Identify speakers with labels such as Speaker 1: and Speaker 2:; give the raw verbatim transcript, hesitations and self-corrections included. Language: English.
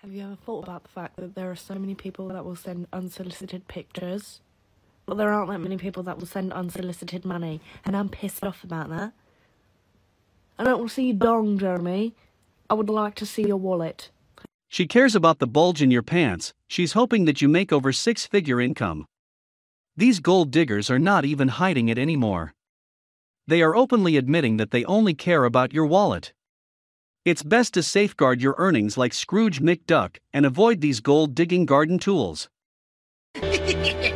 Speaker 1: Have you ever thought about the fact that there are so many people that will send unsolicited pictures? But there aren't that many people that will send unsolicited money, and I'm pissed off about that. I don't want to see your dong, Jeremy. I would like to see your wallet.
Speaker 2: She cares about the bulge in your pants. She's hoping that you make over six-figure income. These gold diggers are not even hiding it anymore. They are openly admitting that they only care about your wallet. It's best to safeguard your earnings like Scrooge McDuck and avoid these gold-digging garden tools.